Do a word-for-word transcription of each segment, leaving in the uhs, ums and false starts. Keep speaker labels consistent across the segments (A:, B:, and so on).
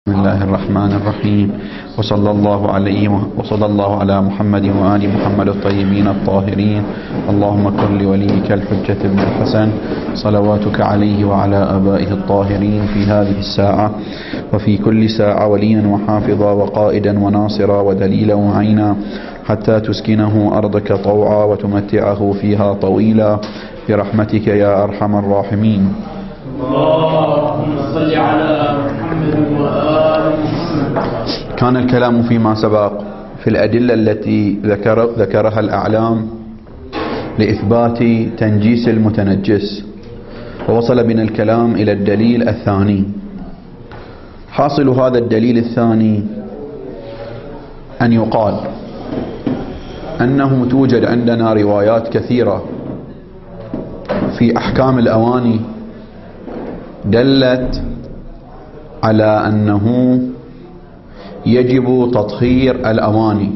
A: بسم الله الرحمن الرحيم وصلى الله عليه وصلى الله على محمد وآل محمد الطيبين الطاهرين. اللهم كن لوليك الحجة ابن الحسن صلواتك عليه وعلى آبائه الطاهرين في هذه الساعة وفي كل ساعة وليا وحافظا وقائدا وناصرا ودليلا وعينا حتى تسكنه أرضك طوعا وتمتعه فيها طويلا برحمتك يا أرحم الراحمين.
B: اللهم صل على محمد وآل محمد.
A: كان الكلام فيما سبق في الأدلة التي ذكر ذكرها الأعلام لإثبات تنجيس المتنجس، ووصل بنا الكلام إلى الدليل الثاني. حاصل هذا الدليل الثاني أن يقال أنه توجد عندنا روايات كثيرة في أحكام الأواني دلت على أنه يجب تطهير الأواني،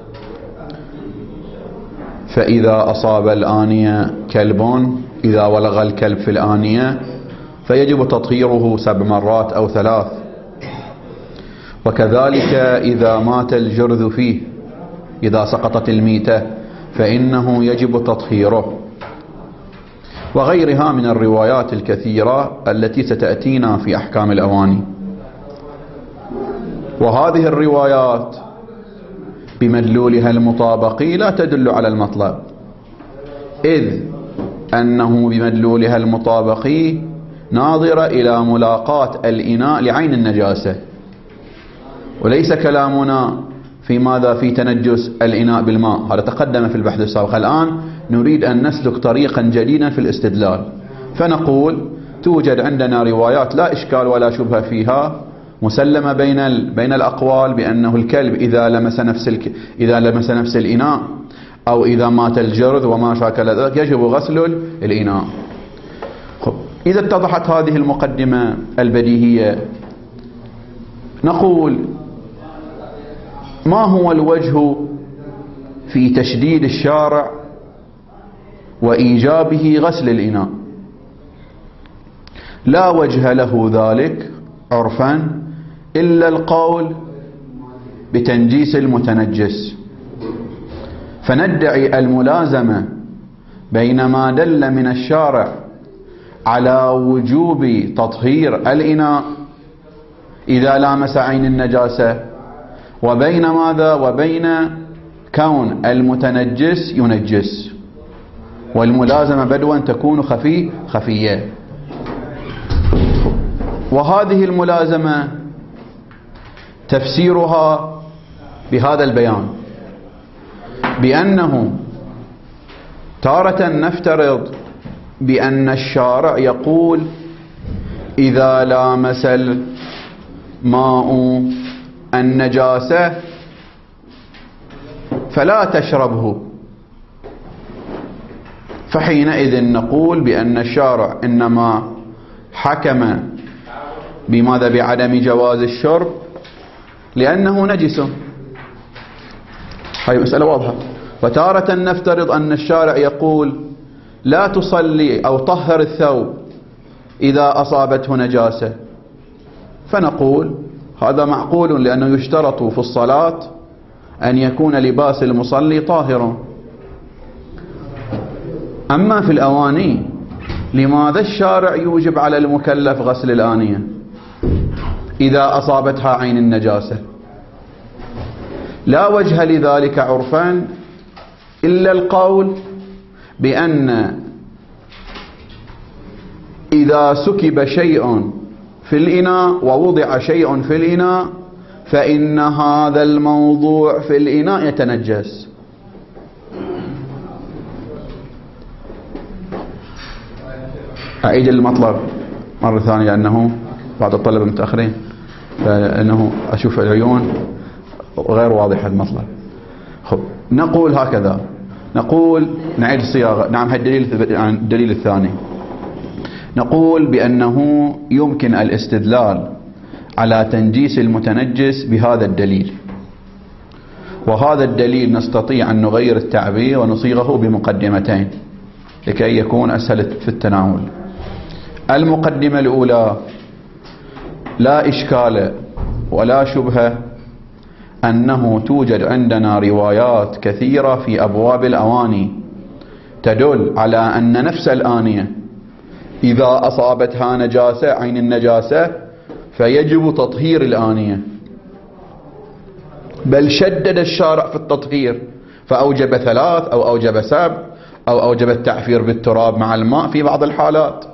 A: فإذا أصاب الآنية كلب، إذا ولغ الكلب في الآنية فيجب تطهيره سبع مرات أو ثلاث، وكذلك إذا مات الجرذ فيه، إذا سقطت الميتة فإنه يجب تطهيره، وغيرها من الروايات الكثيرة التي ستأتينا في أحكام الأواني. وهذه الروايات بمدلولها المطابقي لا تدل على المطلب، إذ أنه بمدلولها المطابقي ناظر إلى ملاقاة الإناء لعين النجاسة، وليس كلامنا في ماذا في تنجس الإناء بالماء، هذا تقدم في البحث السابق. الآن نريد أن نسلك طريقا جديدا في الاستدلال، فنقول توجد عندنا روايات لا إشكال ولا شبهة فيها مسلمة بين بين الأقوال بأنه الكلب إذا لمس نفس الك... إذا لمس نفس الإناء أو إذا مات الجرذ وما شاكل ذلك يجب غسل الإناء. إذا اتضحت هذه المقدمة البديهية، نقول ما هو الوجه في تشديد الشارع وإيجابه غسل الإناء؟ لا وجه له ذلك عرفا إلا القول بتنجيس المتنجس، فندعي الملازمة بين ما دل من الشارع على وجوب تطهير الإناء إذا لامس عين النجاسة، وبين ماذا وبين كون المتنجس ينجس، والملازمة بدوا تكون خفي خفية. وهذه الملازمة تفسيرها بهذا البيان، بأنه تارة نفترض بأن الشارع يقول إذا لامس الماء النجاسة فلا تشربه، فحينئذ نقول بأن الشارع إنما حكم بماذا بعدم جواز الشرب لأنه نجس. هذه مسألة واضحة. وتارة نفترض أن الشارع يقول لا تصلي أو طهر الثوب إذا أصابته نجاسة، فنقول هذا معقول لأنه يشترط في الصلاة أن يكون لباس المصلي طاهرا. أما في الأواني لماذا الشارع يوجب على المكلف غسل الآنية إذا أصابتها عين النجاسة؟ لا وجه لذلك عرفا إلا القول بأن إذا سكب شيء في الإناء ووضع شيء في الإناء فإن هذا الموضوع في الإناء يتنجس. أعيد المطلب مرة ثانية لأنه بعض الطلبة المتأخرين لأنه أشوف العيون غير واضح المطلب. خب نقول هكذا، نقول نعيد الصياغة. نعم هالدليل الدليل الثاني، نقول بأنه يمكن الاستدلال على تنجيس المتنجس بهذا الدليل، وهذا الدليل نستطيع أن نغير التعبير ونصيغه بمقدمتين لكي يكون أسهل في التناول. المقدمة الأولى لا إشكال ولا شبهة أنه توجد عندنا روايات كثيرة في أبواب الأواني تدل على أن نفس الآنية إذا أصابتها نجاسة عين النجاسة فيجب تطهير الآنية، بل شدد الشارع في التطهير فأوجب ثلاث أو أوجب سبع أو أوجب التعفير بالتراب مع الماء في بعض الحالات.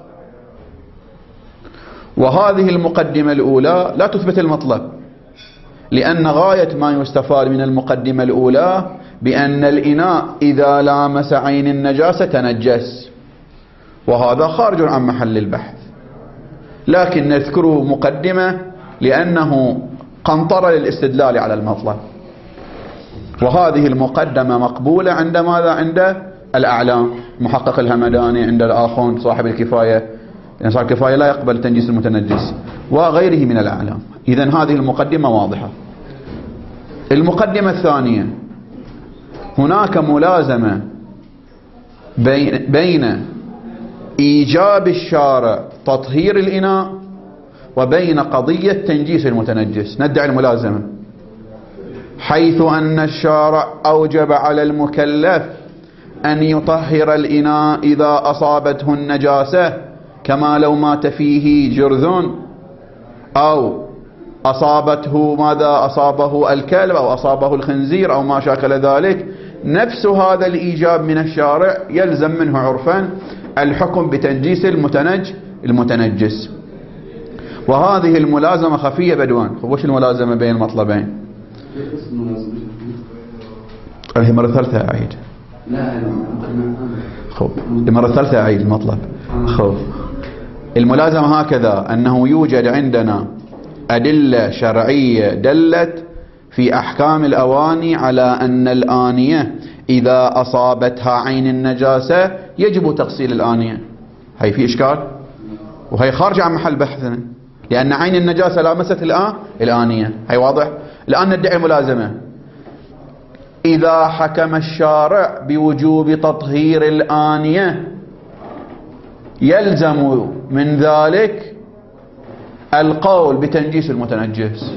A: وهذه المقدمة الأولى لا تثبت المطلب، لأن غاية ما يستفاد من المقدمة الأولى بأن الإناء إذا لامس عين النجاسة تنجس، وهذا خارج عن محل البحث، لكن نذكره مقدمة لأنه قنطرة للاستدلال على المطلب. وهذه المقدمة مقبولة عند ماذا؟ عند الأعلام، محقق الهمداني، عند الآخون صاحب الكفاية، لأن صاحب الكفاية لا يقبل تنجيس المتنجس، وغيره من الأعلام. إذن هذه المقدمة واضحة. المقدمة الثانية، هناك ملازمة بين, بين إيجاب الشارع تطهير الإناء وبين قضية تنجيس المتنجس. ندعي الملازمة، حيث أن الشارع أوجب على المكلف أن يطهر الإناء إذا أصابته النجاسة، كما لو مات فيه جرذ أو أصابته ماذا أصابه الكلب أو أصابه الخنزير أو ما شاكل ذلك. نفس هذا الإيجاب من الشارع يلزم منه عرفا الحكم بتنجيس المتنج المتنجس. وهذه الملازمة خفية بدوان. وش الملازمة بين المطلبين؟ هي مرة ثالثة أعيد. لا خب المرة الثالثة أعيد المطلب. خب الملازمة هكذا، أنه يوجد عندنا أدلة شرعية دلت في أحكام الأواني على أن الآنية إذا أصابتها عين النجاسة يجب تغسيل الآنية. هي في إشكال، وهي خارج عن محل بحثنا، لأن عين النجاسة لامست الآن الآنية. هي واضح. الآن ندعي ملازمة. إذا حكم الشارع بوجوب تطهير الآنية يلزم من ذلك القول بتنجيس المتنجس.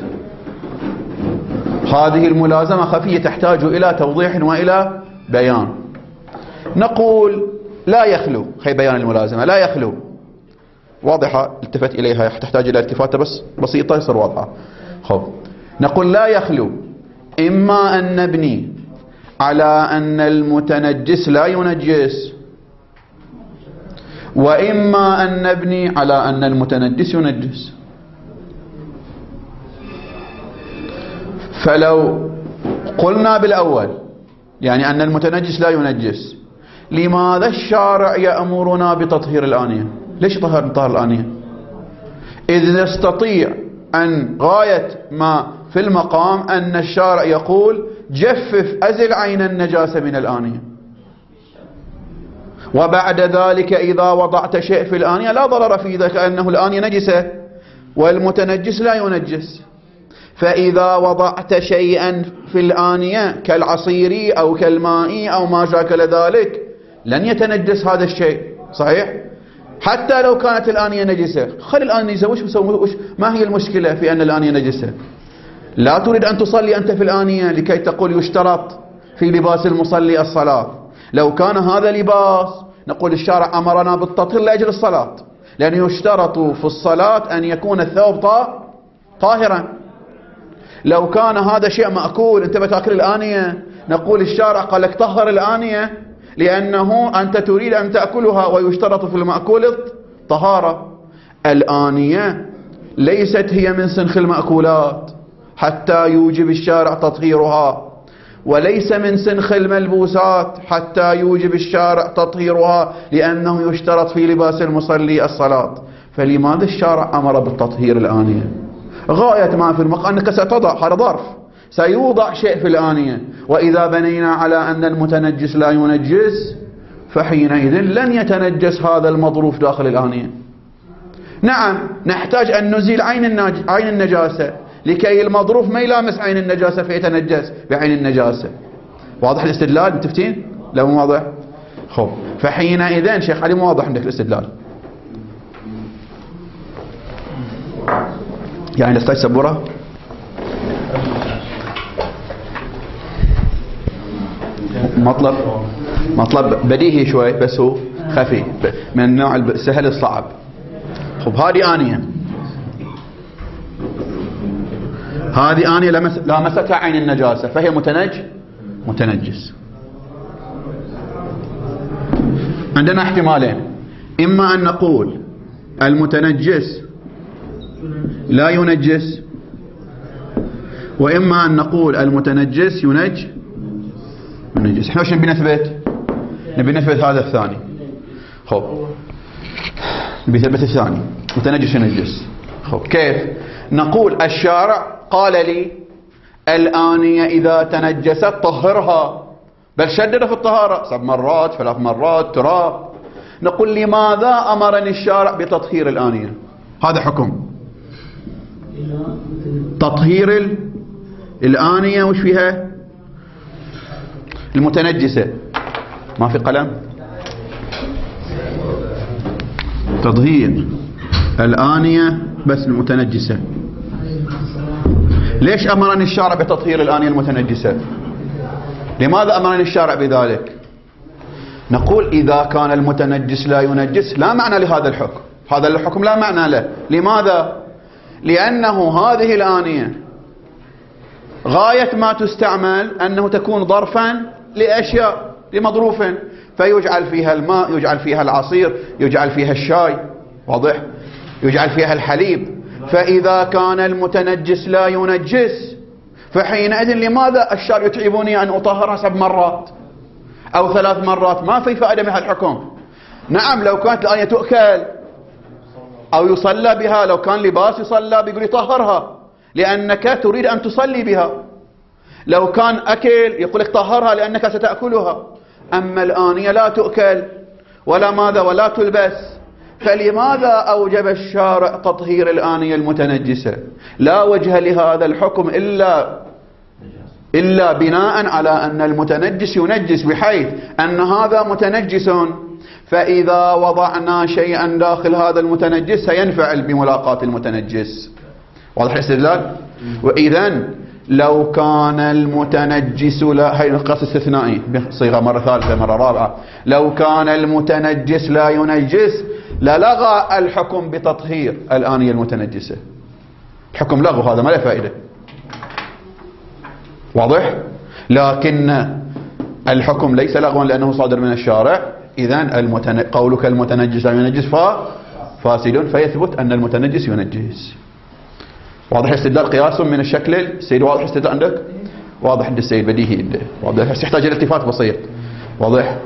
A: هذه الملازمة خفية تحتاج إلى توضيح وإلى بيان. نقول لا يخلو، هي بيان الملازمة، لا يخلو واضحة، التفت إليها، تحتاج إلى التفاتة بس بسيطة يصير واضحة. خب نقول لا يخلو إما أن نبني على أن المتنجس لا ينجس، وإما أن نبني على أن المتنجس ينجس. فلو قلنا بالأول يعني أن المتنجس لا ينجس، لماذا الشارع يأمرنا بتطهير الآنية؟ ليش طهر نطهر الآنية؟ إذ نستطيع أن غاية ما في المقام أن الشارع يقول جفف أزل عين النجاسة من الآنية، وبعد ذلك إذا وضعت شيء في الآنية لا ضرر في ذلك، أنه الآنية نجسة والمتنجس لا ينجس. فإذا وضعت شيئا في الآنية كالعصير أو كالماء أو ما شاكل ذلك لن يتنجس هذا الشيء، صحيح؟ حتى لو كانت الآنية نجسة، خل الآنية نجسة، وش وش ما هي المشكلة في أن الآنية نجسة؟ لا تريد أن تصلي أنت في الآنية لكي تقول يشترط في لباس المصلي الصلاة. لو كان هذا لباس نقول الشارع أمرنا بالتطهير لأجل الصلاة، لأنه يشترط في الصلاة أن يكون الثوب طاهرا. لو كان هذا شيء مأكول، أنت بتأكل الآنية، نقول الشارع قال لك طهر الآنية لأنه أنت تريد أن تأكلها، ويشترط في المأكول طهارة. الآنية ليست هي من سنخ المأكولات حتى يوجب الشارع تطهيرها، وليس من سنخ الملبوسات حتى يوجب الشارع تطهيرها، لأنه يشترط في لباس المصلي الصلاة. فلماذا الشارع أمر بالتطهير الآنية؟ غاية ما في المقام أنك ستضع، هذا ظرف، سيوضع شيء في الآنية، وإذا بنينا على أن المتنجس لا ينجس فحينئذ لن يتنجس هذا المظروف داخل الآنية. نعم نحتاج أن نزيل عين النج... عين النجاسة لكي المظروف ما يلامس عين النجاسة فيتنجس بعين النجاسة. واضح الاستدلال؟ متفتين؟ لا مو واضح؟ خب فحينئذ شيخ علي مو واضح عندك الاستدلال؟ يعني الأستاذ سبورة مطلب مطلب بديهي شوي بس هو خفي من النوع السهل الصعب. خب هذه آنية، هذه آنية لامستها عين النجاسة فهي متنج متنجس. عندنا احتمالين، إما أن نقول المتنجس لا ينجس، وإما أن نقول المتنجس ينج ينجس. احنا وش نبي نثبت؟ نبي نثبت هذا الثاني. خب نبي نثبت الثاني متنجس ينجس. خب كيف؟ نقول الشارع قال لي الآنية إذا تنجست طهرها، بل شدد في الطهارة سبع مرات ثلاث مرات تراب. نقول لماذا أمرني الشارع بتطهير الآنية؟ هذا حكم تطهير الآنية. وش فيها؟ المتنجسة. ما في قلم؟ تطهير الآنية بس المتنجسة. ليش أمرني الشارع بتطهير الآنية المتنجسة؟ لماذا أمرني الشارع بذلك؟ نقول إذا كان المتنجس لا ينجس لا معنى لهذا الحكم، هذا الحكم لا معنى له. لماذا؟ لأنه هذه الآنية غاية ما تستعمل أنه تكون ظرفا لأشياء لمظروف، فيجعل فيها الماء، يجعل فيها العصير، يجعل فيها الشاي، واضح؟ يجعل فيها الحليب. فإذا كان المتنجس لا ينجس فحينئذ لماذا الشارع يتعبني أن أطهرها سبع مرات أو ثلاث مرات؟ ما في فائدة من هذا الحكم. نعم لو كانت الآية تؤكل أو يصلى بها، لو كان لباس يصلى بيقول طهرها لأنك تريد أن تصلي بها. لو كان أكل يقول لك طهرها لأنك ستأكلها. أما الآنية لا تؤكل ولا ماذا ولا تلبس، فلماذا أوجب الشارع تطهير الآنية المتنجسة؟ لا وجه لهذا الحكم إلا إلا بناء على أن المتنجس ينجس، بحيث أن هذا متنجس فإذا وضعنا شيئا داخل هذا المتنجس سينفعل بملاقاة المتنجس. واضح الاستدلال؟ وإذن لو كان المتنجس لا، هي نقص استثنائي بصيغة مرة ثالثة مرة رابعة، لو كان المتنجس لا ينجس للغى الحكم بتطهير الآنية المتنجسة. الحكم لغو، هذا ما له فائدة. واضح؟ لكن الحكم ليس لغوا لأنه صادر من الشارع. إذن المتن... قولك المتنجس لا ينجس فا فاسد، فيثبت أن المتنجس ينجس. واضح الاستدلال؟ قياس من الشكل السيد. واضح الاستدلال عندك؟ واضح عند السيد بديهي. واضح بس يحتاج إلى التفات بسيط. واضح؟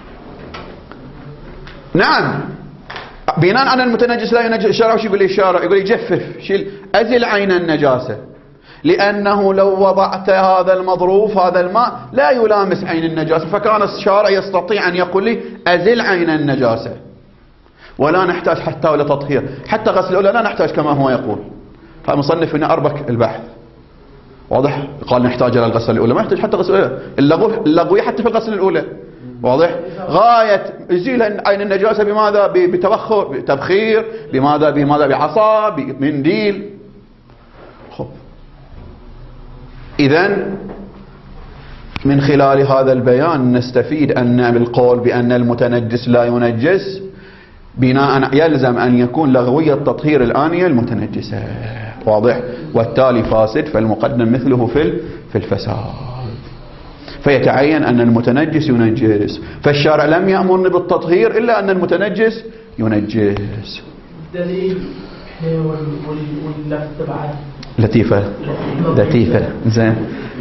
A: نعم بناء على المتنجس لا ينجس الشارع وش يقول لي الشارع؟ يقول لي جفف، شيل، أزل عين النجاسة، لأنه لو وضعت هذا المظروف هذا الماء لا يلامس عين النجاسة، فكان الشارع يستطيع أن يقول لي أزل عين النجاسة ولا نحتاج حتى ولا تطهير، حتى غسل الأولى لا نحتاج كما هو يقول. فالمصنف هنا أربك البحث. واضح؟ قال نحتاج إلى الغسل الأولى، ما نحتاج حتى غسل الأولى، اللغو اللغوية حتى في الغسل الأولى. واضح؟ غاية يزيل عين النجاسة بماذا؟ بتبخر، بتبخير، بماذا؟ بماذا؟ بعصا، بمنديل. خب إذن من خلال هذا البيان نستفيد أن بالقول بأن المتنجس لا ينجس بناء يلزم أن يكون لغوية تطهير الآنية المتنجسة. واضح؟ والتالي فاسد، فالمقدم مثله في في الفساد، فيتعين أن المتنجس ينجس. فالشارع لم يأمرني بالتطهير إلا أن المتنجس ينجس.
B: الدليل واللفظ بعد
A: لطيفة لطيفة زين.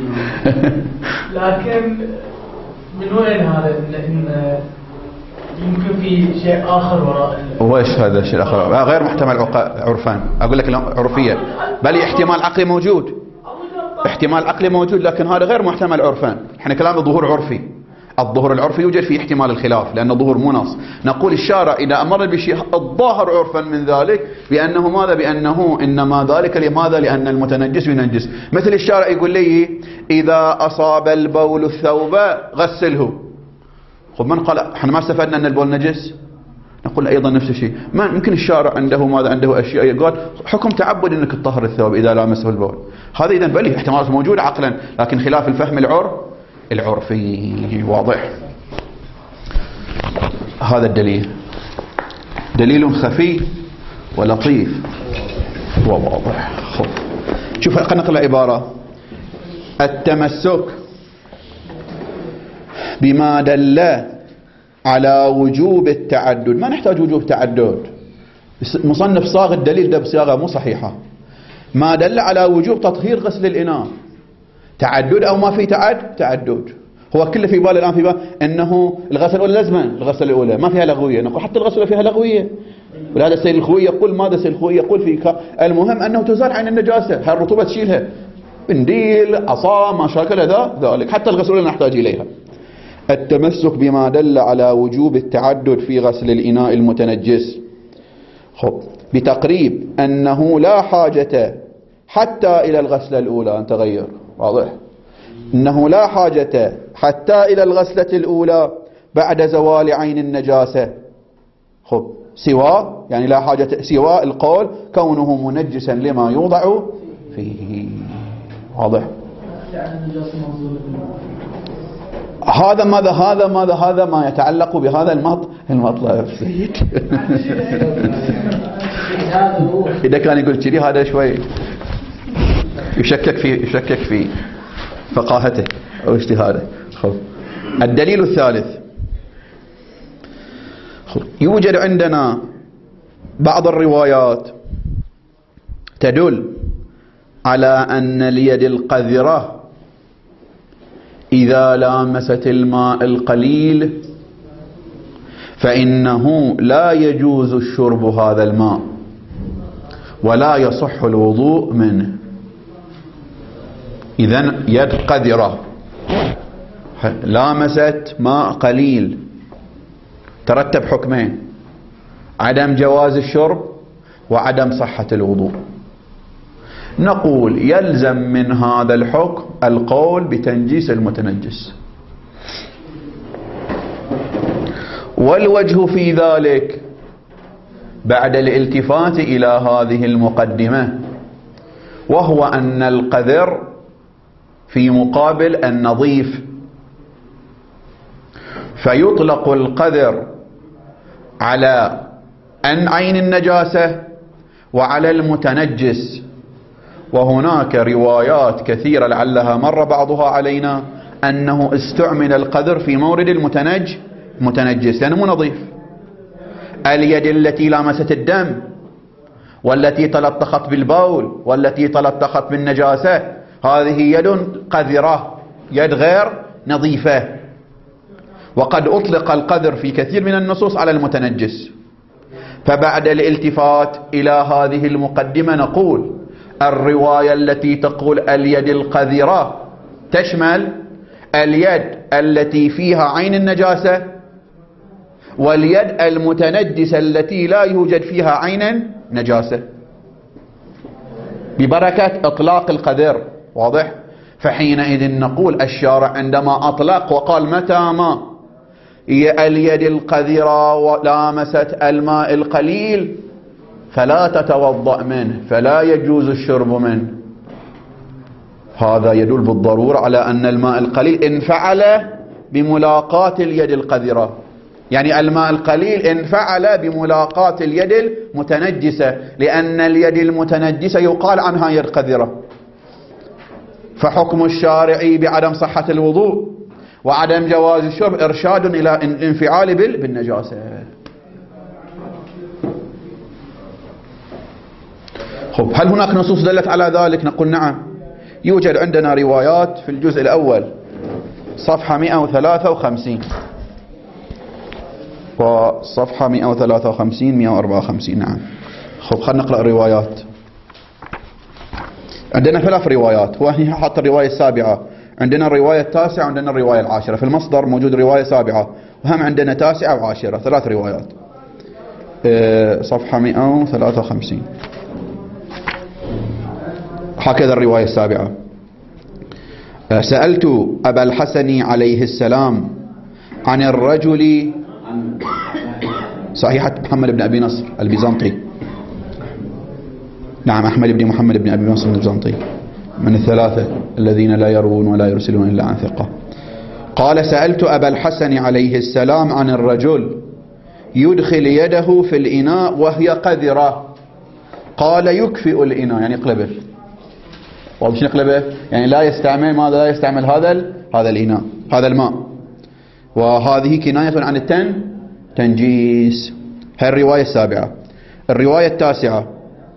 B: لكن من وين هذا؟ إن يمكن في شيء آخر وراء.
A: وإيش هذا الشيء الآخر؟ غير محتمل عرفان. أقول لك عرفية، بل احتمال عقلي موجود، احتمال عقلي موجود، لكن هذا غير محتمل عرفان. احنا كلامنا ظهور عرفي. الظهور العرفي يوجد فيه احتمال الخلاف لأن الظهور مو نص. نقول الشارع إذا أمر بشيء الظاهر عرفا من ذلك بأنه ماذا؟ بأنه إنما ذلك لماذا؟ لأن المتنجس ينجس. مثل الشارع يقول لي إذا أصاب البول الثوب غسله. خب من قال؟ احنا ما استفدنا أن البول نجس؟ نقول أيضا نفس الشيء. ما يمكن الشارع عنده ماذا؟ عنده أشياء قال حكم تعبد أنك تطهر الثوب إذا لامسه البول. هذا إذن بلي احتمالات موجودة عقلا، لكن خلاف الفهم العرف العرفي. واضح؟ هذا الدليل دليل خفي ولطيف وواضح. خب شوف، خلينا نقرأ عبارة: التمسك بما دل على وجوب التعدد. ما نحتاج وجوب تعدد، مصنف صاغ الدليل ده بصياغة مو صحيحة. ما دل على وجوب تطهير غسل الإناء، تعدد أو ما في تعد تعدد. هو كله في باله الآن في باله أنه الغسل الأولى لازما الغسل الأولى ما فيها لغوية، نقول حتى الغسل فيها لغوية. ولهذا السيد الخوي يقول ماذا السيد الخوي يقول في المهم أنه تزال عين النجاسة، هاي الرطوبة تشيلها، بنديل عصا ما شاكل ذا ذلك، حتى الغسل الأولى نحتاج إليها. التمسك بما دل على وجوب التعدد في غسل الإناء المتنجس. خب بتقريب أنه لا حاجة حتى إلى الغسلة الأولى أن تغير. واضح؟ أنه لا حاجة حتى إلى الغسلة الأولى بعد زوال عين النجاسة. خب سواء يعني لا حاجة سواء القول كونه منجسا لما يوضع فيه. واضح؟ هذا ماذا هذا ماذا هذا ما يتعلق بهذا المط المطلب سيد. إذا كان يقول كذي هذا شوي يشكك في يشكك في فقاهته أو اجتهاده. الدليل الثالث: يوجد عندنا بعض الروايات تدل على أن اليد القذرة إذا لامست الماء القليل فإنه لا يجوز الشرب هذا الماء ولا يصح الوضوء منه. إذن يد قذرة لامست ماء قليل ترتب حكمين: عدم جواز الشرب وعدم صحة الوضوء. نقول يلزم من هذا الحكم القول بتنجيس المتنجس، والوجه في ذلك بعد الالتفات إلى هذه المقدمة، وهو أن القذر في مقابل النظيف، فيطلق القذر على أن عين النجاسة وعلى المتنجس. وهناك روايات كثيرة لعلها مر بعضها علينا أنه استعمل القذر في مورد المتنج متنجس لأنه مو نظيف. اليد التي لامست الدم والتي تلطخت بالبول والتي تلطخت بالنجاسة هذه يد قذرة، يد غير نظيفة. وقد أطلق القذر في كثير من النصوص على المتنجس. فبعد الالتفات إلى هذه المقدمة نقول الرواية التي تقول اليد القذرة تشمل اليد التي فيها عين النجاسة واليد المتنجسة التي لا يوجد فيها عين نجاسة، ببركة إطلاق القذر. واضح؟ فحينئذ نقول الشارع عندما أطلق وقال متى ما هي اليد القذرة ولامست الماء القليل فلا تتوضأ منه فلا يجوز الشرب منه، هذا يدل بالضرورة على أن الماء القليل انفعل بملاقاة اليد القذرة، يعني الماء القليل انفعل بملاقاة اليد المتنجسة، لأن اليد المتنجسة يقال عنها يد قذرة. فحكم الشارع بعدم صحة الوضوء وعدم جواز الشرب إرشاد إلى الانفعال بالنجاسة. خب هل هناك نصوص دلت على ذلك؟ نقول نعم، يوجد عندنا روايات في الجزء الأول صفحة مئة وثلاثة وخمسين وصفحة مئة وثلاثة وخمسين مئة وأربعة وخمسين. نعم. خب خلينا نقرأ الروايات. عندنا ثلاث روايات، وهي حط الرواية السابعة، عندنا الرواية التاسعة وعندنا الرواية العاشرة. في المصدر موجود رواية سابعة وهم عندنا تاسعة وعاشرة، ثلاث روايات. صفحة مئة وثلاثة وخمسين هكذا الرواية السابعة: سألت أبا الحسن عليه السلام عن الرجل، صحيحة محمد بن أبي نصر البيزنطي، نعم أحمد بن محمد بن أبي نصر البيزنطي، من الثلاثة الذين لا يروون ولا يرسلون إلا عن ثقة. قال سألت أبا الحسن عليه السلام عن الرجل يدخل يده في الإناء وهي قذرة، قال يكفئ الإناء، يعني يقلبه. ومش نقلبه يعني لا يستعمل ماذا؟ لا يستعمل هذا هذا الإناء، هذا الماء. وهذه كناية عن التن تنجيس. هذه الرواية السابعة. الرواية التاسعة: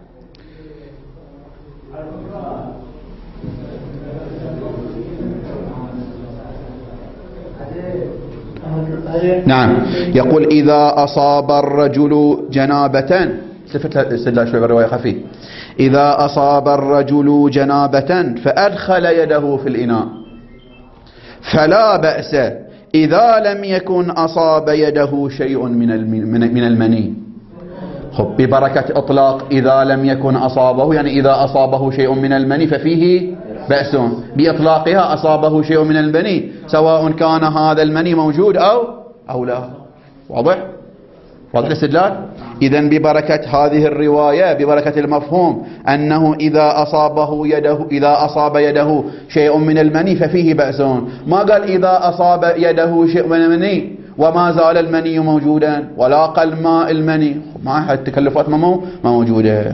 A: نعم، يقول إذا أصاب الرجل جنابة، سفت استدلال شوي بالرواية خفيف، إذا أصاب الرجل جنابة فأدخل يده في الإناء فلا بأس إذا لم يكن أصاب يده شيء من من المني. خب، ببركة إطلاق إذا لم يكن أصابه، يعني إذا أصابه شيء من المني ففيه بأس، بإطلاقها أصابه شيء من المني سواء كان هذا المني موجود أو أو لا. واضح؟ واضح الاستدلال؟ إذن ببركة هذه الرواية، ببركة المفهوم أنه إذا أصابه يده إذا أصاب يده شيء من المني ففيه بأس، ما قال إذا أصاب يده شيء من المني وما زال المني موجودا ولا قل ماء المني، ما التكلفات ما موجودة.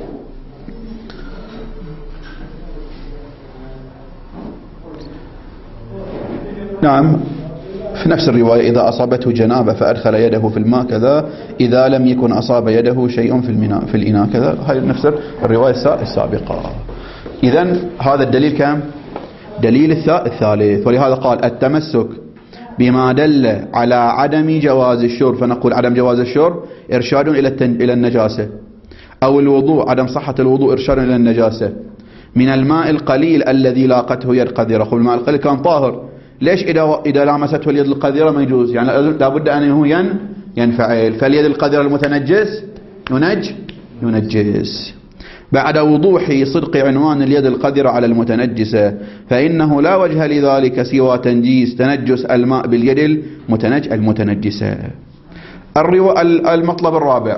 A: نعم، في نفس الرواية إذا أصابته جنابة فأدخل يده في الماء كذا، إذا لم يكن أصاب يده شيء في الماء في الإناء كذا. هاي نفس الرواية السابقة. إذن هذا الدليل كم؟ دليل الثالث. ولهذا قال التمسك بما دل على عدم جواز الشرب، فنقول عدم جواز الشرب إرشاد إلى إلى النجاسة، أو الوضوء عدم صحة الوضوء إرشاد إلى النجاسة، من الماء القليل الذي لاقته يد قذرة. خب، الماء القليل كان طاهر، ليش إذا إذا لامسته اليد القذرة ما يجوز؟ يعني لابد أن هو ين ينفعل، فاليد القذرة المتنجس ينج ينجس. بعد وضوح صدق عنوان اليد القذرة على المتنجسة، فإنه لا وجه لذلك سوى تنجيس تنجس الماء باليد المتنج المتنجسة. الرو... المطلب الرابع: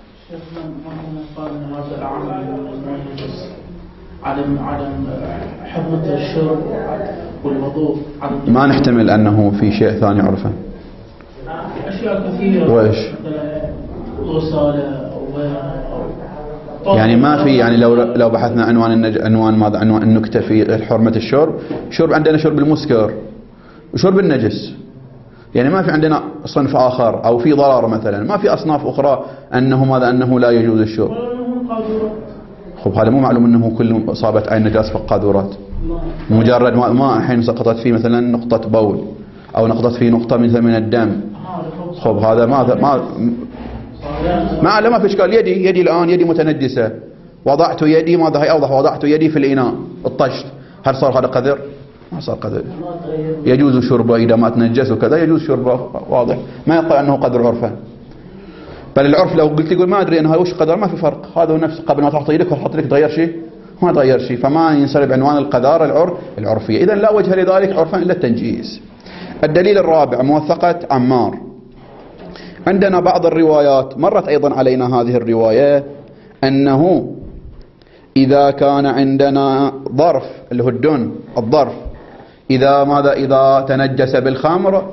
B: عدم عدم حرمة الشرب والوضوء.
A: ما نحتمل أنه في شيء ثاني عرفه.
B: أشياء كثيرة.
A: وإيش؟
B: غسالة أو
A: يعني ما في، يعني لو لو بحثنا عنوان النج... عنوان ماذا عنوان النكتة في حرمة الشرب، شرب عندنا شرب المسكر وشرب النجس، يعني ما في عندنا صنف آخر أو في ضرر مثلا، ما في أصناف أخرى أنه ماذا أنه لا يجوز الشرب. خب، هذا مو معلوم أنه كل إصابة عين نجاس فقاذورات، مجرد ما ما الحين سقطت فيه مثلا نقطة بول أو نقطت فيه نقطة مثل من الدم. خب، هذا ما ما ما ما في إشكال. يدي يدي الآن يدي متنجسة، وضعت يدي ماذا هي أوضح، وضعت يدي في الإناء الطشت، هل صار هذا قذر؟ ما صار قذر، يجوز شربه إذا ما تنجس وكذا، يجوز شربه. واضح، ما يقال أنه قذر عرفا، بل العرف لو قلت يقول ما أدري أنها وش قذر، ما في فرق، هذا نفس قبل ما تحط يدك وتحط لك تغير شيء، ما تغير شيء، فما ينسلب عنوان القذارة العرف العرفية. إذن لا وجه لذلك عرفا إلا التنجيس. الدليل الرابع: موثقة عمار. عندنا بعض الروايات مرت أيضا علينا هذه الرواية، أنه إذا كان عندنا ظرف اللي هو الدن الظرف، إذا ماذا إذا تنجس بالخمر،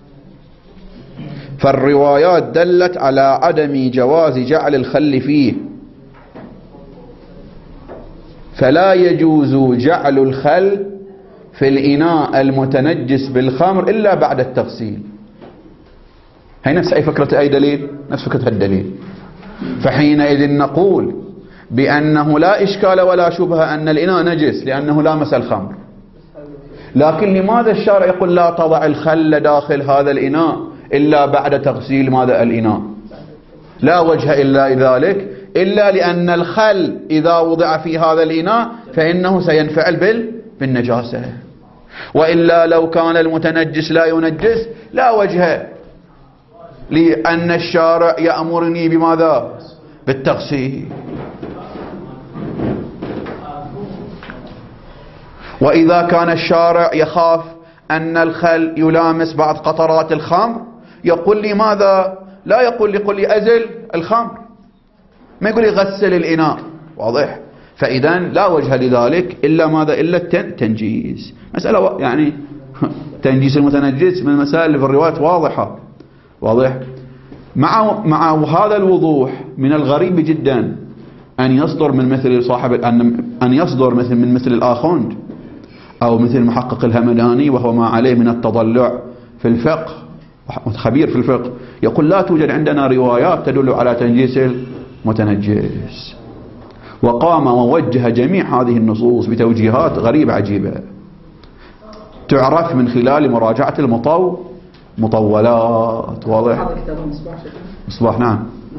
A: فالروايات دلت على عدم جواز جعل الخل فيه، فلا يجوز جعل الخل في الإناء المتنجس بالخمر إلا بعد التغسيل. هي نفس أي فكرة أي دليل، نفس فكرة الدليل. فحينئذ نقول بأنه لا إشكال ولا شبهة أن الإناء نجس لأنه لامس الخمر، لكن لماذا الشارع يقول لا تضع الخل داخل هذا الإناء إلا بعد تغسيل ماذا الإناء؟ لا وجه إلا ذلك، إلا لأن الخل إذا وضع في هذا الإناء فإنه سينفعل بال بالنجاسة، وإلا لو كان المتنجس لا ينجس لا وجه لأن الشارع يأمرني بماذا؟ بالتغسيل. وإذا كان الشارع يخاف أن الخل يلامس بعض قطرات الخمر يقول لي ماذا؟ لا يقول لي قل لي أزل الخمر، ما يقول لي غسل الإناء. واضح؟ فإذا لا وجه لذلك إلا ماذا؟ إلا التنجيز. مسألة يعني تنجيس المتنجس من المسائل اللي في الروايات واضحة واضح. مع مع هذا الوضوح من الغريب جدا أن يصدر من مثل صاحب أن أن يصدر مثل من مثل الآخوند أو مثل المحقق الهمداني وهو ما عليه من التضلع في الفقه، خبير في الفقه، يقول لا توجد عندنا روايات تدل على تنجيس المتنجس، وقام ووجه جميع هذه النصوص بتوجيهات غريبة عجيبة تعرف من خلال مراجعة المطو مطولات. واضح؟ مصباح نعم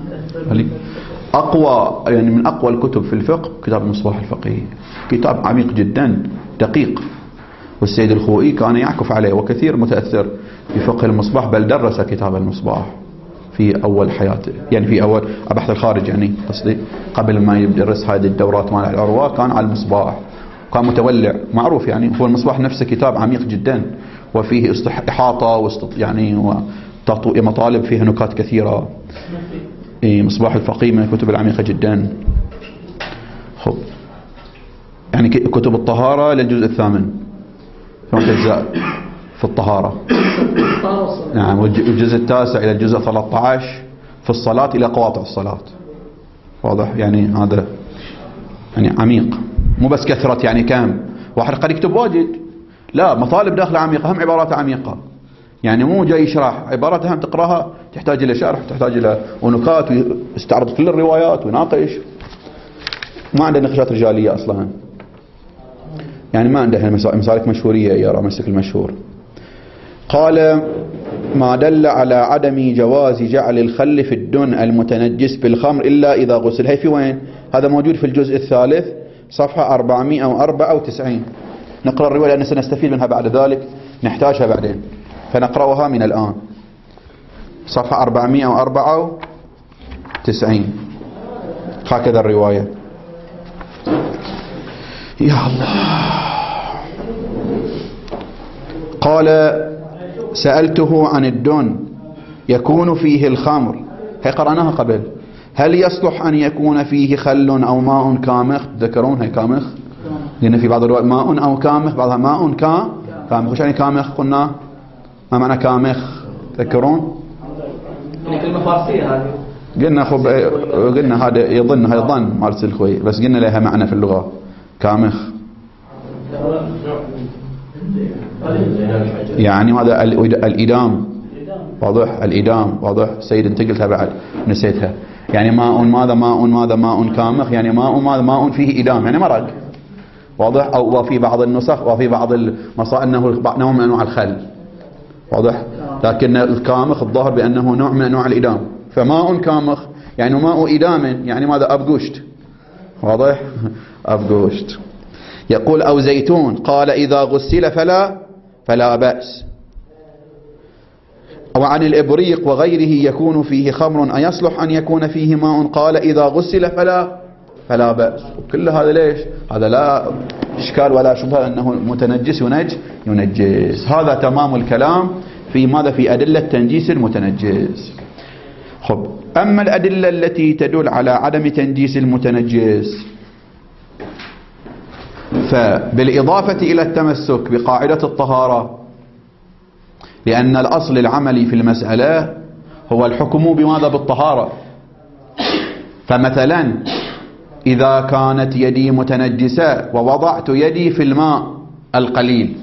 A: أقوى يعني من أقوى الكتب في الفقه كتاب المصباح الفقهي، كتاب عميق جدا دقيق، والسيد الخوئي كان يعكف عليه وكثير متأثر في فقه المصباح، بل درس كتاب المصباح في أول حياته، يعني في أول بحث الخارج، يعني قصدي قبل ما يدرس هذه الدورات مع العروة كان على المصباح، كان متولع معروف. يعني هو المصباح نفسه كتاب عميق جدا وفيه إحاطة واستط... يعني مطالب فيها نكات كثيرة. إيه مصباح الفقيه من الكتب العميقة جدا. خب يعني كتب الطهارة للجزء الثامن ثمانية أجزاء في الطهارة، نعم، والجزء التاسع إلى الجزء ثلاثة عشر في الصلاة إلى قواطع الصلاة. واضح؟ يعني هذا يعني عميق، مو بس كثرة يعني كم واحد قد يكتب واجد، لا، مطالب داخل عميقة، هم عبارات عميقة، يعني مو جاي يشرح عباراتها، هم تقراها تحتاج إلى شرح، تحتاج إلى ونكات، ويستعرض كل الروايات ويناقش. ما عنده نقاشات رجالية أصلا، يعني ما عنده مسالك مشهورية يرى مسك المشهور. قال ما دل على عدم جواز جعل الخل في الدن المتنجس بالخمر إلا إذا غسل. هي في وين؟ هذا موجود في الجزء الثالث صفحة أربعمائة وأربعة وتسعين. نقرأ الرواية لأن سنستفيد منها بعد ذلك، نحتاجها بعدين، فنقرأها من الآن. صفحة أربعمائة وأربعة وتسعين هكذا الرواية. يا الله. قال سألته عن الدن يكون فيه الخمر، هي قرأناها قبل، هل يصلح أن يكون فيه خل أو ماء كامخ؟ تذكرون هي كامخ؟ لأن في بعض الروايات ماء أو كامخ، بعضها ماء كا كامخ. وش يعني كامخ؟ قلنا ما معنى كامخ؟ تذكرون؟
B: كلمة فارسية هذه.
A: قلنا خب قلنا هذا يظن هذا ظن مال الخوي، بس قلنا لها معنى في اللغة كامخ، يعني هذا الإدام. واضح؟ الإدام. واضح؟ سيد انت قلتها بعد نسيتها، يعني ماء ماذا ماء ماذا ماء كامخ، يعني ماء ماذا ماء فيه إدام، يعني مرق. واضح؟ أو وفي بعض النسخ وفي بعض المصائل أنه نوع من أنواع الخل. واضح؟ لكن الكامخ الظاهر بأنه نوع من أنواع الإدام، فماء كامخ يعني ماء إدام، يعني ماذا؟ أبقشت. واضح؟ أبقشت. يقول أو زيتون، قال إذا غسل فلا فلا بأس. وعن الإبريق وغيره يكون فيه خمر أيصلح أن يكون فيه ماء؟ قال إذا غسل فلا فلا بأس. وكل هذا ليش؟ هذا لا إشكال ولا شبهة أنه متنجس ينج ينجس. هذا تمام الكلام في ماذا؟ في أدلة تنجيس المتنجس. خب أما الأدلة التي تدل على عدم تنجيس المتنجس، فبالإضافة إلى التمسك بقاعدة الطهارة، لأن الأصل العملي في المسألة هو الحكم بماذا؟ بالطهارة. فمثلا إذا كانت يدي متنجسة ووضعت يدي في الماء القليل،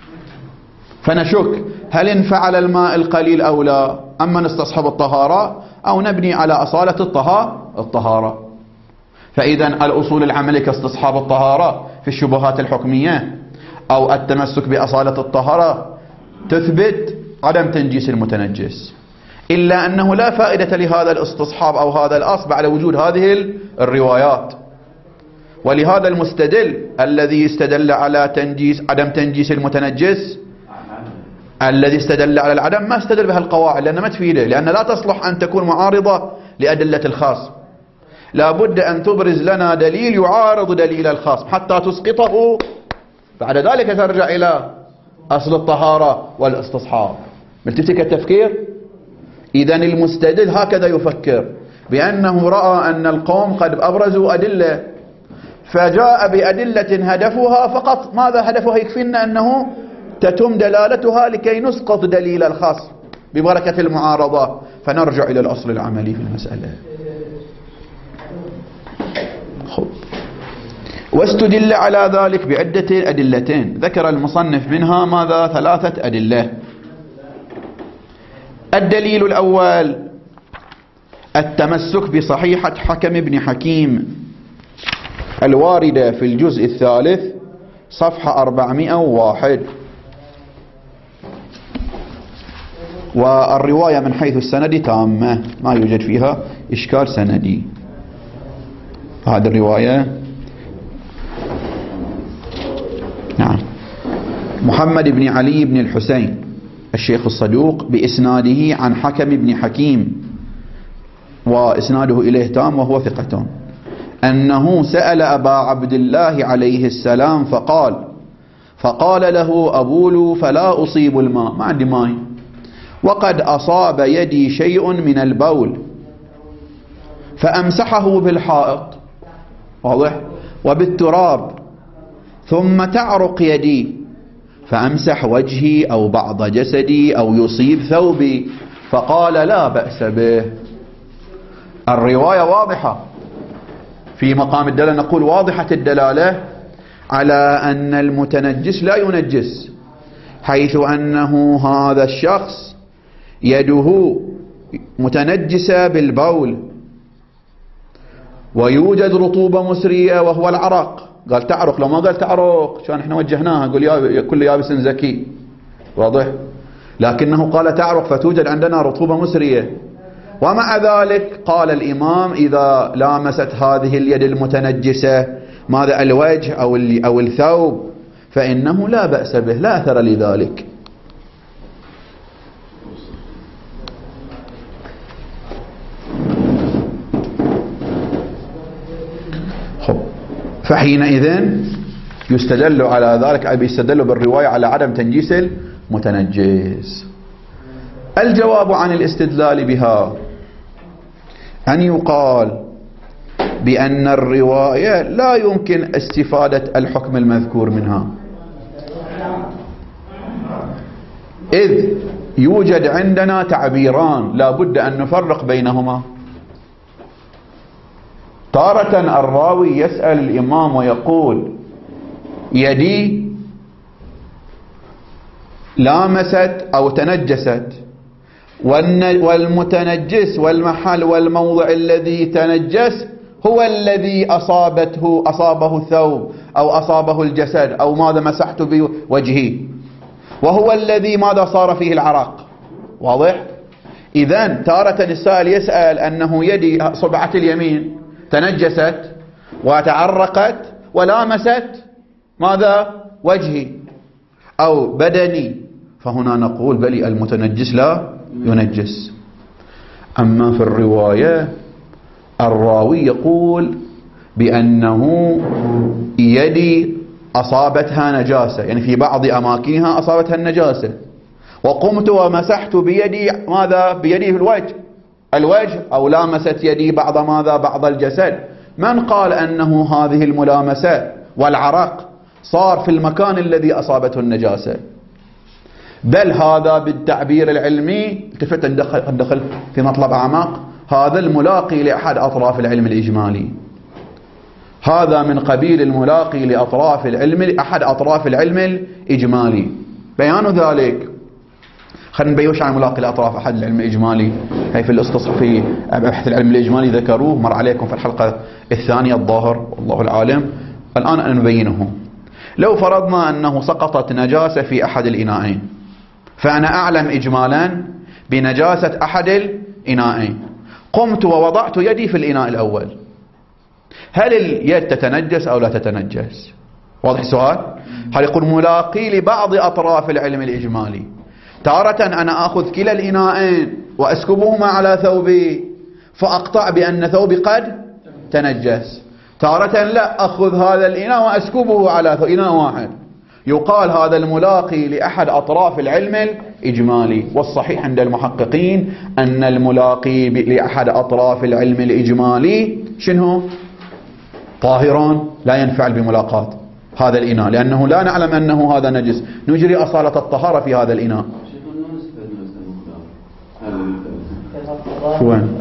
A: فنشك هل انفعل الماء القليل أو لا، أما نستصحب الطهارة أو نبني على أصالة الطهارة الطهارة. فإذا الأصول العملية كاستصحاب الطهارة في الشبهات الحكمية أو التمسك بأصالة الطهارة تثبت عدم تنجيس المتنجس، إلا أنه لا فائدة لهذا الاستصحاب أو هذا الأصل على وجود هذه الروايات. ولهذا المستدل الذي استدل على تنجيس عدم تنجيس المتنجس، الذي استدل على العدم ما استدل بها القواعد، لأنها ما تفيده، لأن لا تصلح أن تكون معارضة لأدلة الخاص. لا بد أن تبرز لنا دليل يعارض دليل الخاص حتى تسقطه، بعد ذلك ترجع إلى أصل الطهارة والاستصحاب. ملتفتك التفكير؟ إذن المستدل هكذا يفكر، بأنه رأى أن القوم قد أبرزوا أدلة، فجاء بأدلة هدفها فقط ماذا؟ هدفها يكفينا أنه تتم دلالتها لكي نسقط دليل الخصم ببركة المعارضة، فنرجع إلى الأصل العملي في المسألة. خب. واستدل على ذلك بعدة أدلتين، ذكر المصنف منها ماذا؟ ثلاثة أدلة. الدليل الأول التمسك بصحيحة حكم بن حكيم الواردة في الجزء الثالث صفحة أربعمائة وواحد، والرواية من حيث السند تامة، ما يوجد فيها إشكال سندي. هذه الرواية نعم محمد بن علي بن الحسين الشيخ الصدوق بإسناده عن حكم بن حكيم، وإسناده إليه تام وهو ثقة، أنه سأل أبا عبد الله عليه السلام فقال فقال له أبول فلا أصيب الماء، ما عندي ماء، وقد أصاب يدي شيء من البول فأمسحه بالحائط، واضح، وبالتراب، ثم تعرق يدي فأمسح وجهي أو بعض جسدي أو يصيب ثوبي، فقال لا بأس به. الرواية واضحة في مقام الدلالة، نقول واضحة الدلالة على أن المتنجس لا ينجس، حيث أنه هذا الشخص يده متنجسة بالبول ويوجد رطوبة مسرية وهو العرق. قال تعرق، لو ما قال تعرق كان احنا وجهناها قل يا كل يابس زكي، واضح، لكنه قال تعرق فتوجد عندنا رطوبة مسرية. ومع ذلك قال الإمام إذا لامست هذه اليد المتنجسة ماذا الوجه أو أو الثوب فإنه لا بأس به، لا أثر لذلك. فحينئذ يستدل على ذلك، أي يستدل بالرواية على عدم تنجيس المتنجس. الجواب عن الاستدلال بها أن يقال بأن الرواية لا يمكن استفادة الحكم المذكور منها، إذ يوجد عندنا تعبيران لا بد أن نفرق بينهما. تارة الراوي يسأل الإمام ويقول يدي لامست أو تنجست، والمتنجس والمحل والموضع الذي تنجس هو الذي أصابته أصابه الثوب أو أصابه الجسد أو ماذا مسحت بوجهي، وهو الذي ماذا صار فيه العرق، واضح. إذن تارة السائل يسأل أنه يدي صبعة اليمين تنجست وتعرقت ولامست ماذا وجهي أو بدني، فهنا نقول بلي المتنجس لا ينجس. أما في الرواية الراوي يقول بأنه يدي أصابتها نجاسة، يعني في بعض أماكنها أصابتها النجاسة، وقمت ومسحت بيدي ماذا بيدي في الوجه الوجه أو لامست يدي بعض ماذا بعض الجسد. من قال أنه هذه الملامسة والعرق صار في المكان الذي أصابته النجاسة؟ بل هذا بالتعبير العلمي، التفت ندخل في مطلب أعماق، هذا الملاقي لأحد أطراف العلم الإجمالي، هذا من قبيل الملاقي لأطراف العلم أحد أطراف العلم الإجمالي. بيان ذلك خلينا نبيوش عن ملاقي لأطراف أحد العلم الإجمالي، هي في الاستصف في بحث العلم الإجمالي ذكروه، مر عليكم في الحلقة الثانية الظاهر والله العالم، الآن أنا نبينه. لو فرضنا أنه سقطت نجاسة في أحد الإناءين، فأنا أعلم إجمالا بنجاسة أحد الإناءين، قمت ووضعت يدي في الإناء الأول، هل اليد تتنجس أو لا تتنجس؟ واضح السؤال؟ هل يقول ملاقي لبعض أطراف العلم الإجمالي، تارة أنا أخذ كلا الإناءين وأسكبهما على ثوبي فأقطع بأن ثوبي قد تنجس، تارة لا أخذ هذا الإناء وأسكبه على إناء واحد. يقال هذا الملاقي لأحد أطراف العلم الإجمالي، والصحيح عند المحققين أن الملاقي لأحد أطراف العلم الإجمالي شنو؟ طاهر لا ينفعل بملاقات، هذا الإناء، لأنه لا نعلم أنه هذا نجس، نجري أصالة الطهارة في هذا الإناء. وين؟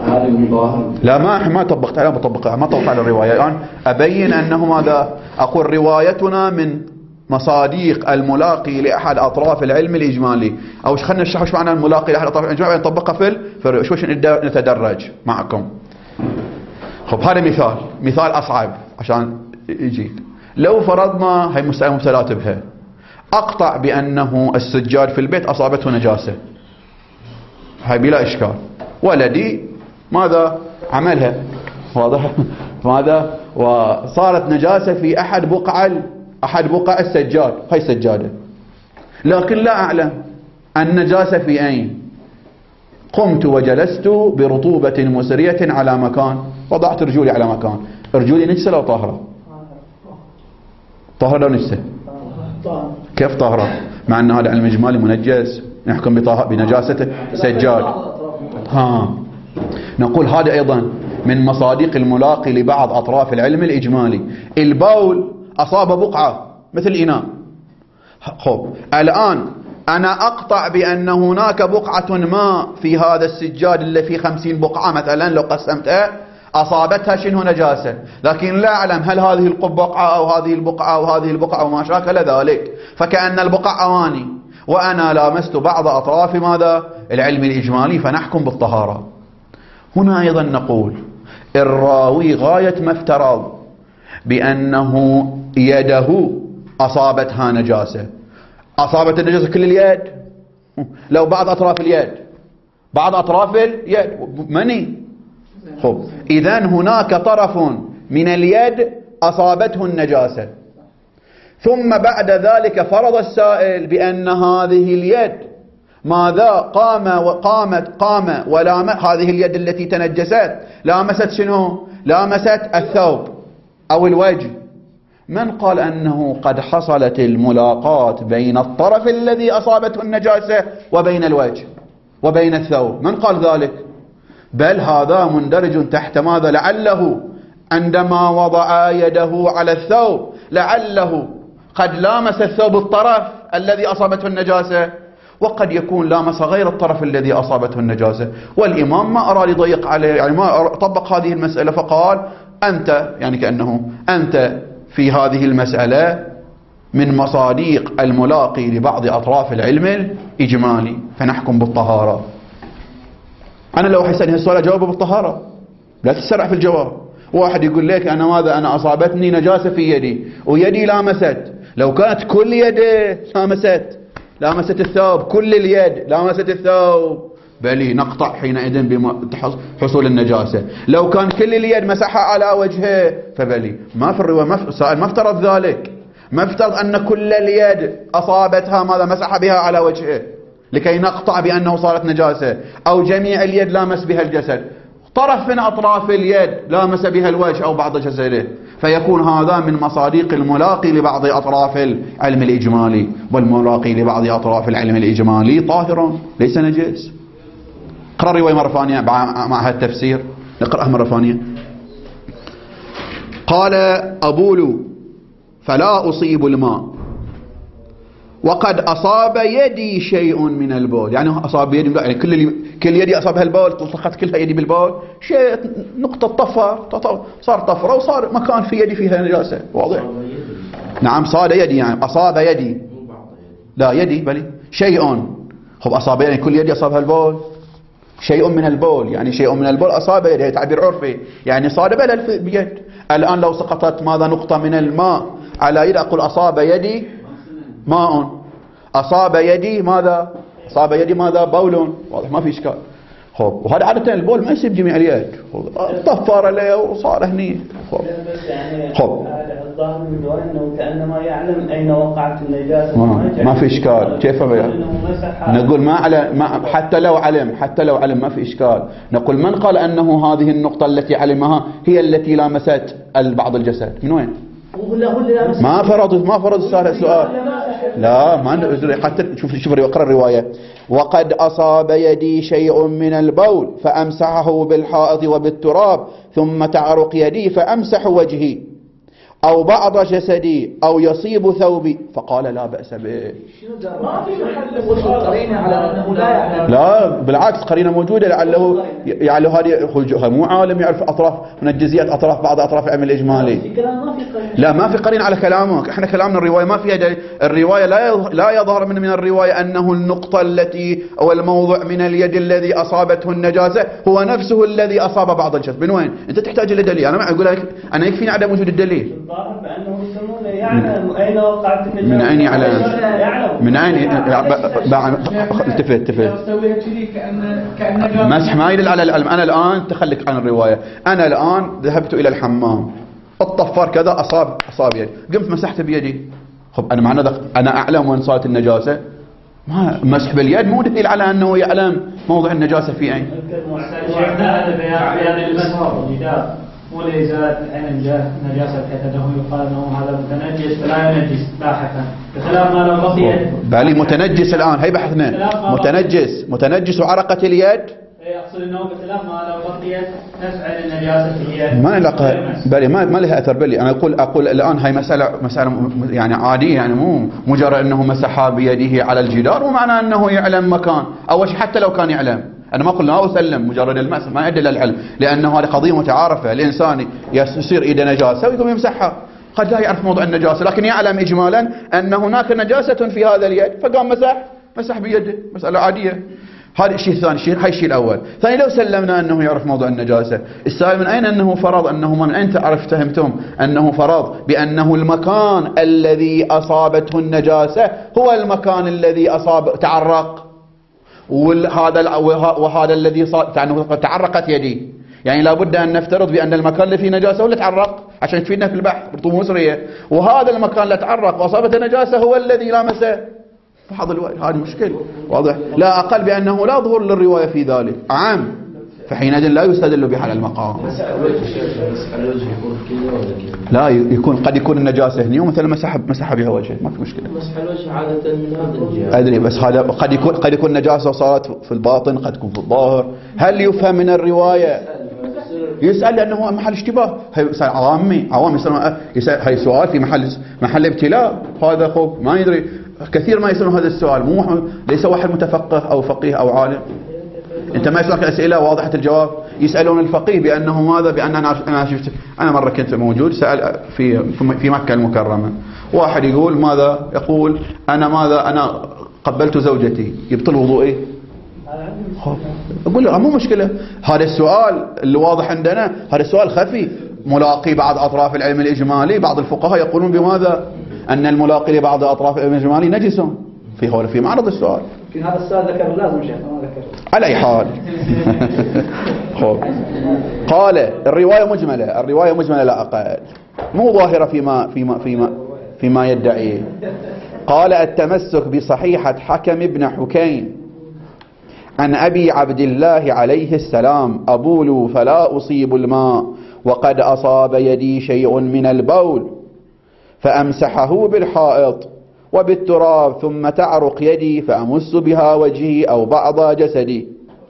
A: لا ما ما طبقت على بطبق ما طبق على الرواية الآن. أبين أنه ماذا أقول روايتنا من مصاديق الملاقي لأحد أطراف العلم الإجمالي، أو خلنا نشرح وش معنى الملاقي لأحد أطراف العلم الإجمالي نطبقه في الفرق شوش نتدرج معكم. خب هذا مثال مثال أصعب عشان يجي. لو فرضنا هي مسألة مبتلات بها، أقطع بأنه السجاد في البيت أصابته نجاسة، هاي بلا إشكال، ولدي ماذا عملها واضح ماذا وصارت نجاسة في أحد بقع أحد بقع السجاد، هاي سجادة، لكن لا أعلم النجاسة في أين. قمت وجلست برطوبة مسرية على مكان، وضعت رجولي على مكان، رجولي نجسة لو طاهرة؟ طاهرة لو نجسة؟ كيف طاهرة؟ مع أن هذا علم إجمالي منجس نحكم بنجاسة سجاد. ها نقول هذا أيضا من مصادق الملاقي لبعض أطراف العلم الإجمالي. البول أصاب بقعة مثل إناء، خب الآن أنا أقطع بأن هناك بقعة ما في هذا السجاد اللي فيه خمسين بقعة مثلا لو قسمتها أصابتها شنو نجاسة، لكن لا أعلم هل هذه البقعة أو هذه البقعة أو هذه البقعة وما شاكل ذلك، فكأن البقع أواني وأنا لامست بعض أطراف ماذا العلم الإجمالي فنحكم بالطهارة. هنا أيضا نقول الراوي غاية ما افترض بأنه يده أصابتها نجاسة، أصابت النجاسة كل اليد؟ لو بعض أطراف اليد، بعض أطراف اليد مني. خب إذن هناك طرف من اليد أصابته النجاسة، ثم بعد ذلك فرض السائل بأن هذه اليد ماذا قام وقامت قام ولام هذه اليد التي تنجست لامست شنو؟ لامست الثوب أو الوجه. من قال أنه قد حصلت الملاقات بين الطرف الذي أصابته النجاسة وبين الوجه وبين الثوب؟ من قال ذلك؟ بل هذا مندرج تحت ماذا؟ لعله عندما وضع يده على الثوب لعله قد لامس الثوب الطرف الذي أصابته النجاسة، وقد يكون لامس غير الطرف الذي أصابته النجاسة. والإمام ما أراد يضيق عليه، يعني ما طبق هذه المسألة فقال أنت يعني كأنه أنت في هذه المسألة من مصاديق الملاقي لبعض أطراف العلم الإجمالي فنحكم بالطهارة. أنا لو حسني السؤال أجاوبه بالطهارة، لا تسرع في الجواب. واحد يقول لك أنا ماذا أنا أصابتني نجاسة في يدي ويدي لامست، لو كانت كل يده لامست لامست الثوب، كل اليد لامست الثوب بلي نقطع حينئذ بحصول النجاسة. لو كان كل اليد مسحها على وجهه فبلي ما في الرواية ما في ما افترض ذلك، ما افترض أن كل اليد أصابتها ماذا مسح بها على وجهه لكي نقطع بأنه صارت نجاسة، أو جميع اليد لامس بها الجسد، طرف من أطراف اليد لامس بها الوجه أو بعض جسده، فيكون هذا من مصاديق الملاقي لبعض أطراف العلم الإجمالي، والملاقي لبعض أطراف العلم الإجمالي طاهر ليس نجس. اقرأ الرواية مرة ثانية مع هذا التفسير، نقرأها مرة ثانية. قال أبول فلا أصيب الماء وقد أصاب يدي شيء من البول، يعني أصاب يدي يعني كل كل يدي أصابها البول، طلقت كلها يدي بالبول، شيء نقطة طفر صار طفرة وصار مكان في يدي فيها نجاسة، واضح؟ نعم صار يدي يعني أصاب يدي، لا يدي بلي شيء. خب أصاب يعني كل يدي أصابها البول، شيء من البول يعني شيء من البول أصاب يدي، تعبير عرفي يعني صار بلل بيد. الآن لو سقطت ماذا نقطة من الماء على يد أقول أصاب يدي ماء، أصاب يدي ماذا؟ أصاب يدي ماذا؟ بول، واضح ما في إشكال. خب وهذا عادة البول ما يصيب جميع اليد، طفر له وصار هني. خب خب
C: الظاهر من أنه كأنما يعلم أين وقعت النجاسة،
A: ما, ما في إشكال. كيف نقول ما علم ما حتى لو علم حتى لو علم ما في إشكال. نقول من قال أنه هذه النقطة التي علمها هي التي لامست بعض الجسد؟ من وين؟ ما فرض ما فرض صار السؤال، لا ما ندري. حتى شوف شوف اقرا الروايه. وقد أصاب يدي شيء من البول فأمسحه بالحائط وبالتراب ثم تعرق يدي فأمسح وجهي أو بعض جسدي أو يصيب ثوبي فقال لا بأس به.
B: ما في محل قرينة على أنه لا يعلم.
A: لا بالعكس قرينة موجودة لعله يعني هذه مو عالم يعرف أطراف منجزيات أطراف بعض أطراف العلم الإجمالي. لا ما في قرينة على كلامك. احنا كلامنا الرواية ما فيها دليل. الرواية لا لا يظهر من من الرواية أنه النقطة التي أو الموضع من اليد الذي أصابته النجاسة هو نفسه الذي أصاب بعض الجسد. من وين؟ أنت تحتاج إلى دليل. أنا ما أقول لك أنا يكفيني عدم وجود الدليل.
C: بأنه يسمونه يعلم أين وقعت النجاسة.
A: من أين يعلم؟ من أين؟ التفت التفت. مسح ما يدل على العلم. أنا الآن تخلك عن الرواية. أنا الآن ذهبت إلى الحمام الطفار كذا أصاب أصاب يدي قمت مسحت بيدي. خب أنا معنى أنا أعلم وين صارت النجاسة. ما مسح باليد مو دليل على أنه يعلم موضع النجاسة في أين.
D: هذا بيان المسح ولا إزالة عين نجاسة كتده يقال أنه هذا متنجس فلا ينجس لاحقا بخلاف ما لو بقي
A: بالي متنجس الآن هي بحثنا متنجس متنجس وعرقت اليد.
D: أقصد أنه بخلاف ما لو بقيت نفع النجاسة في اليد
A: ما علاقة بالي ما ما لها أثر بالي. أنا أقول أقول الآن هاي مسألة مسألة يعني عادية يعني مو مجرد أنه مسحها بيده على الجدار ومعنى أنه يعلم مكان أول شيء حتى لو كان يعلم. أنا ما أقول لا أسلم مجرد المسح ما يدل العلم لأنه هذه قضية متعارفة. الإنسان يصير إيده نجاسة ويقوم يمسحها قد لا يعرف موضوع النجاسة لكن يعلم إجمالا أن هناك نجاسة في هذا اليد فقام مسح مسح بيده. مسألة عادية. هذا الشيء الثاني شيء هاي الشيء الأول. ثاني لو سلمنا أنه يعرف موضوع النجاسة السائل من أين أنه فرض أنه من أين تعرف فهمتم أنه فرض بأنه المكان الذي أصابته النجاسة هو المكان الذي أصاب تعرق وهذا وهذا الذي تعرقت يدي يعني لابد أن نفترض بأن المكان اللي فيه نجاسة هو اللي تعرق عشان تفيدنا في البحث رطوبة مصرية وهذا المكان اللي تعرق وأصابته النجاسة هو الذي لامسه بعض الوقت. هذه مشكلة واضح. لا أقل بأنه لا ظهور للرواية في ذلك عام فحينئذ لا يستدل به على المقام. لا يكون قد يكون النجاسة هنا ومثلا مسح مسح بها وجهه ما في مشكلة.
C: مسح الوجه عادة من هذا الجهة.
A: أدري بس هذا قد يكون قد يكون نجاسة صارت في الباطن قد تكون في الظاهر. هل يفهم من الرواية؟ يسأل لأنه محل اشتباه. هي عوامي عوامي يسأل هي سؤال في محل محل ابتلاء. هذا خب ما يدري كثير ما يسألون هذا السؤال مو ليس واحد متفقه أو فقيه أو عالم. أنت ما يسألك أسئلة واضحة الجواب. يسألون الفقيه بأنه ماذا بأن أنا أنا شفت أنا مرة كنت موجود سأل في في مكة المكرمة واحد يقول ماذا يقول أنا ماذا أنا قبلت زوجتي يبطل وضوئي. أقول له مو مشكلة. هذا السؤال اللي واضح عندنا هذا السؤال خفي ملاقي بعض أطراف العلم الإجمالي. بعض الفقهاء يقولون بماذا أن الملاقي لبعض أطراف العلم الإجمالي نجس في هو في معرض السؤال.
B: لكن هذا السؤال ذكر لازم شيخ ما ذكر
A: على أي حال. قال الرواية مجملة الرواية مجملة لا أقل مو ظاهرة فيما فيما فيما فيما يدعيه. قال التمسك بصحيحة حكم ابن حكيم عن أبي عبد الله عليه السلام أبول فلا أصيب الماء وقد أصاب يدي شيء من البول فأمسحه بالحائط وبالتراب ثم تعرق يدي فأمس بها وجهي أو بعض جسدي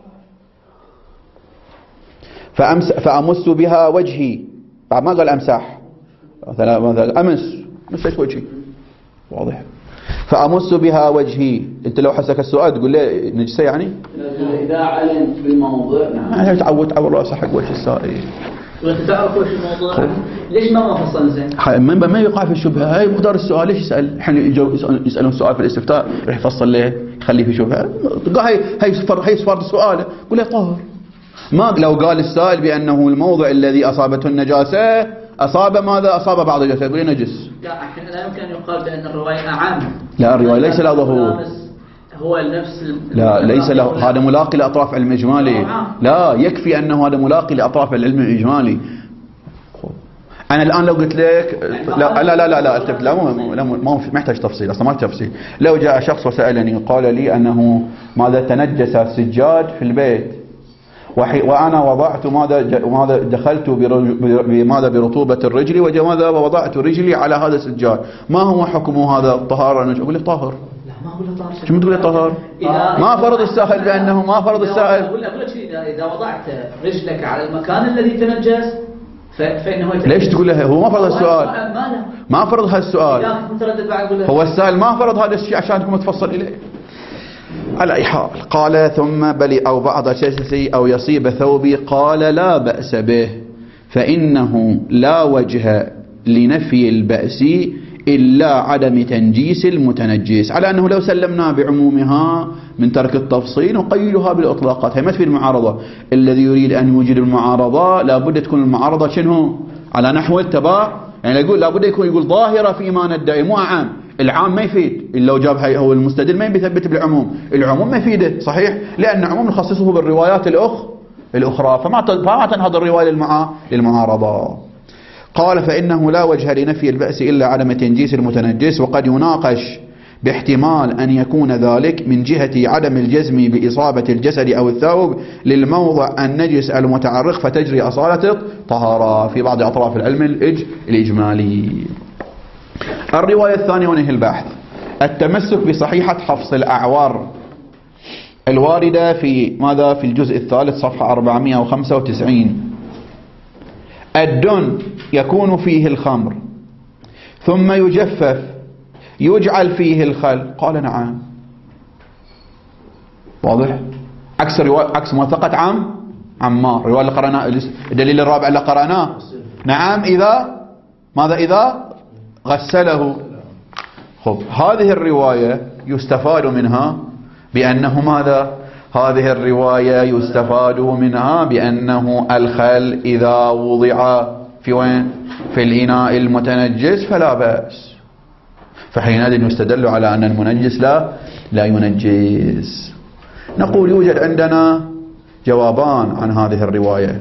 A: فأمس فأمس بها وجهي. بعد ما قال أمسح مثلا مثلا أمس مسح وجهي واضح. فأمس بها وجهي. أنت لو حسك السؤال تقول لي نجسة يعني
C: إذا علمت بالموضوع
A: ما تعود تعود رأسه حق وجه السائل.
C: وانت تعرف وش الموضوع ليش ما مفصل زين
A: من ما يقع في الشبهه. هاي مقدار السؤال ليش يسال الحين يسالون سؤال في الاستفتاء راح يفصل له يخليه في شبهه. هاي هي صفر هي صفر السؤال قول له طاهر. ما لو قال السائل بانه الموضع الذي اصابته النجاسه اصاب ماذا اصاب بعض الجسد يقول نجس.
C: لا الحين لا يمكن يقال بان الروايه اعم.
A: لا الروايه ليس لها ظهور.
C: هو نفس
A: لا ليس له هذا ملاقي لأطراف علم إجمالي. لا يكفي أنه هذا ملاقي لأطراف العلم الإجمالي. أنا الآن لو قلت لك لا لا لا لا لا, لا مو لا مو محتاج تفصيل أصلا ما تفصيل. لو جاء شخص وسألني قال لي أنه ماذا تنجس السجاد في البيت وأنا وضعت ماذا ماذا دخلت بماذا برطوبة الرجل وماذا وضعت رجلي على هذا السجاد ما هو حكم هذا الطهارة؟ أقول لك طاهر. شو تقول طهار؟ ما فرض السائل بأنه ما فرض السائل.
C: أقول لك إذا إذا وضعت رجلك على المكان الذي تنجس فإنه
A: ليش تقول له هو ما فرض السؤال؟ ما فرض هالسؤال. هو السائل ما فرض هذا الشيء عشانكم تفصل إليه. على أي حال قال ثم بلي أو بعض جسدي أو يصيب ثوبي قال لا بأس به فإنه لا وجه لنفي البأس إلا عدم تنجيس المتنجس، على أنه لو سلمنا بعمومها من ترك التفصيل نقيدها بالإطلاقات. هي ما تفيد المعارضة. الذي يريد أن يوجد المعارضة لابد تكون المعارضة شنو على نحو التبع، يعني يقول لابد يكون يقول ظاهرة فيما ندعي مو عام. العام ما يفيد إلا لو جاب هي هو المستدل ما يثبت بالعموم، العموم ما يفيده صحيح، لأن العموم نخصصه بالروايات الأخ الأخرى فما فما تنهض الرواية للمع للمعارضة. قال فإنه لا وجه لنفي البأس إلا عدم تنجيس المتنجس، وقد يناقش باحتمال أن يكون ذلك من جهة عدم الجزم بإصابة الجسد أو الثوب للموضع النجس المتعرق فتجري أصالة الطهارة في بعض أطراف العلم الإج الإجمالي. الرواية الثانية ونهي البحث التمسك بصحيحة حفص الأعوار الواردة في ماذا في الجزء الثالث صفحة أربعمائة وخمسة وتسعين. الدن يكون فيه الخمر ثم يجفف يجعل فيه الخل. قال نعم. واضح؟ عكس رواية عكس موثقة عم عمار الرواية اللي قرأناه الدليل الرابع اللي قرأناه نعم إذا ماذا إذا غسله. خب هذه الرواية يستفاد منها بأنه ماذا هذه الرواية يستفاد منها بأنه الخل إذا وضع في وين في الإناء المتنجس فلا بأس، فحينئذ يستدل على أن المنجس لا لا ينجس. نقول يوجد عندنا جوابان عن هذه الرواية.